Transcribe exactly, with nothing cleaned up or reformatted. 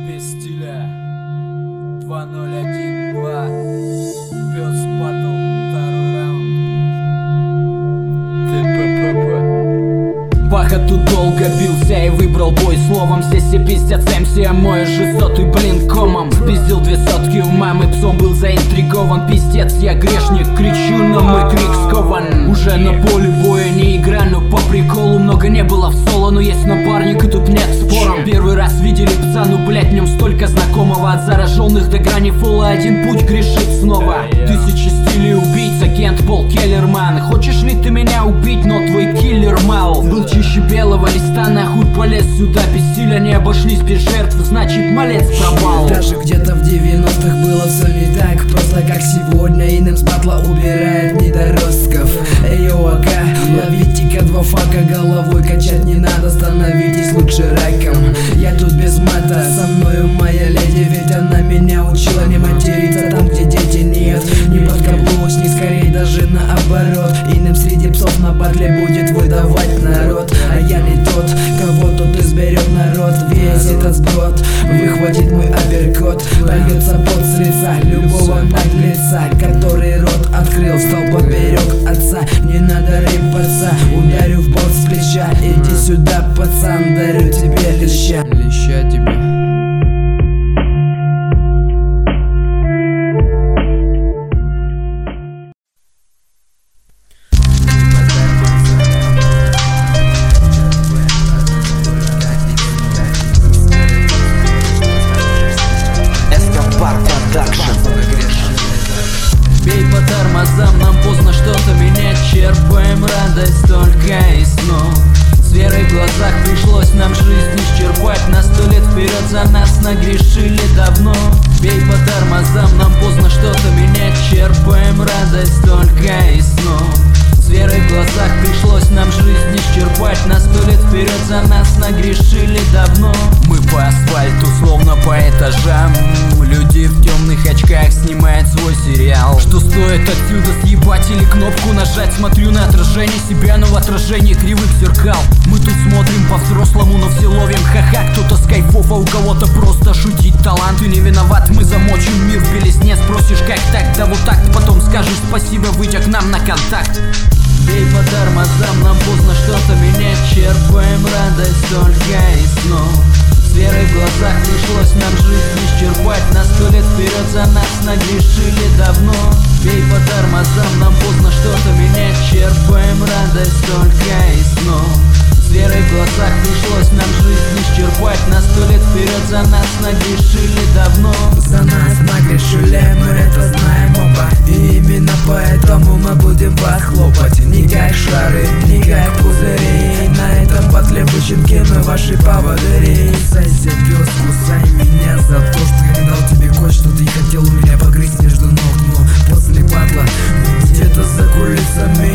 без стиля. Два ноль один два. Пёс батл, второй раунд. ТППП. Баха тут долго бился и выбрал бой словом. Все все пиздят эм си, а мой же сотый, блин, комом. Спиздил две сотки у мамы, псом был заинтригован. Пиздец, я грешник, кричу, но мой крик скован. Уже на поле боя не игра, но по приколу. Много не было в соло, но есть напарник и тут нет спором. Первый раз видели пса, ну блять, в нем столько знакомого. От зараженных до грани фола один путь грешит снова. Тысячи стилей убийц, агент Пол Келлерман. Хочешь ли ты меня убить, но твой киллер мал. Был чище белого листа, нахуй полез сюда. Без стиля не обошлись без жертв, значит малец пропал. Даже где-то в девяностых было все не так просто, как сегодня. Иным с батла убирает недоростков. Эйо, ака, ловите-ка два фака. Головой качать не надо, становитесь лучше раком. Я тут без мата, со мною моя леди. Ведь она меня учила не материться там, где дети нет. Не подкаблучник, скорее даже наоборот. Иным среди псов на батле будет выдавать народ. А я не тот, кого тут изберет народ. Весь этот сброд выхватит мой апперкот. Польется пот с лица любого наглеца, который рот открыл, стал поперек отца. Не надо рыпаться, ударю в бок с плеча. Иди сюда, пацан, дарю тебе леща. Леща тебе. Бей по тормозам, нам поздно что-то менять. Черпаем радость только из снов. С верой в глазах пришлось нам жизнь исчерпать. На сто лет вперед за нас нагрешили давно. Бей по тормозам, нам поздно что-то менять. Черпаем радость только из снов. С верой в глазах пришлось нам жизнь исчерпать. На сто лет вперед за нас нагрешили давно. Мы по асфальту, словно по этажам. Люди в темных очках снимают свой сериал. Что стоит отсюда съебать или кнопку нажать? Смотрю на отражение себя, но в отражении кривых зеркал. Мы тут смотрим по-взрослому, но все ловим ха-ха. Кто-то с кайфов, а у кого-то просто шутить талант. Ты не виноват, мы замочим мир в белизне. Спросишь как так, да вот так. Потом скажешь спасибо, выйдя к нам на контакт. Бей по тормозам, нам поздно что-то менять. Черпаем радость только из снов. С верой в глазах пришлось нам жизнь исчерпать. На сто лет вперед за нас нагрешили давно. Бей по тормозам, нам поздно что-то менять. Черпаем радость только из снов. С верой в глазах пришлось нам жизнь исчерпать. На сто лет вперед за нас нагрешили давно. За нас нагрешили, мы это знаем оба. И именно поэтому мы будем похлопать. Не как шары, не как пузыри. На этом батле вы щенки, мы ваши поводыри. Кусайся, пес, кусай меня за то, что я дал тебе кое-что. Ты хотел у меня погрызть между ног, но после батла где-то за кулисами